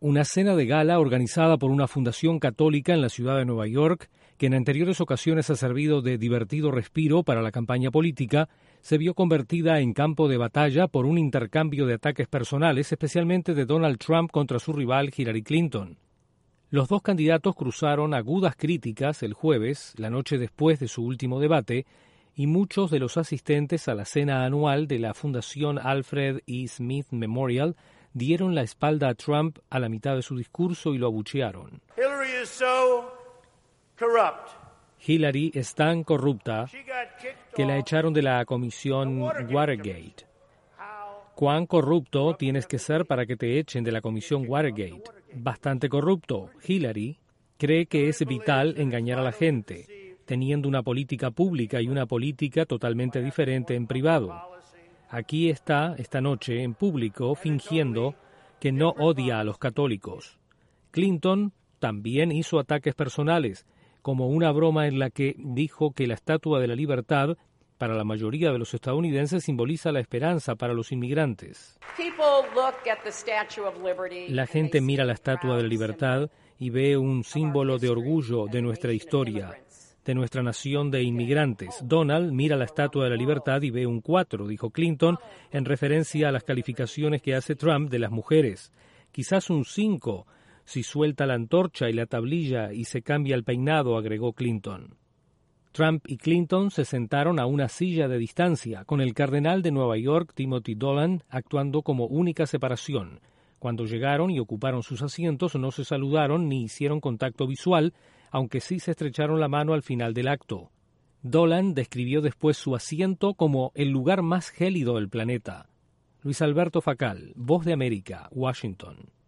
Una cena de gala organizada por una fundación católica en la ciudad de Nueva York, que en anteriores ocasiones ha servido de divertido respiro para la campaña política, se vio convertida en campo de batalla por un intercambio de ataques personales, especialmente de Donald Trump contra su rival Hillary Clinton. Los dos candidatos cruzaron agudas críticas el jueves, la noche después de su último debate, y muchos de los asistentes a la cena anual de la Fundación Alfred E. Smith Memorial dieron la espalda a Trump a la mitad de su discurso y lo abuchearon. Hillary es tan corrupta que la echaron de la comisión Watergate. ¿Cuán corrupto tienes que ser para que te echen de la comisión Watergate? Bastante corrupto. Hillary cree que es vital engañar a la gente, teniendo una política pública y una política totalmente diferente en privado. Aquí está, esta noche, en público, fingiendo que no odia a los católicos. Clinton también hizo ataques personales, como una broma en la que dijo que la Estatua de la Libertad, para la mayoría de los estadounidenses, simboliza la esperanza para los inmigrantes. La gente mira la Estatua de la Libertad y ve un símbolo de orgullo de nuestra historia, de nuestra nación de inmigrantes. Donald mira la Estatua de la Libertad y ve un 4, dijo Clinton, en referencia a las calificaciones que hace Trump de las mujeres. Quizás un 5, si suelta la antorcha y la tablilla y se cambia el peinado, agregó Clinton. Trump y Clinton se sentaron a una silla de distancia, con el cardenal de Nueva York, Timothy Dolan, actuando como única separación. Cuando llegaron y ocuparon sus asientos, no se saludaron ni hicieron contacto visual, aunque sí se estrecharon la mano al final del acto. Dolan describió después su asiento como el lugar más gélido del planeta. Luis Alberto Facal, Voz de América, Washington.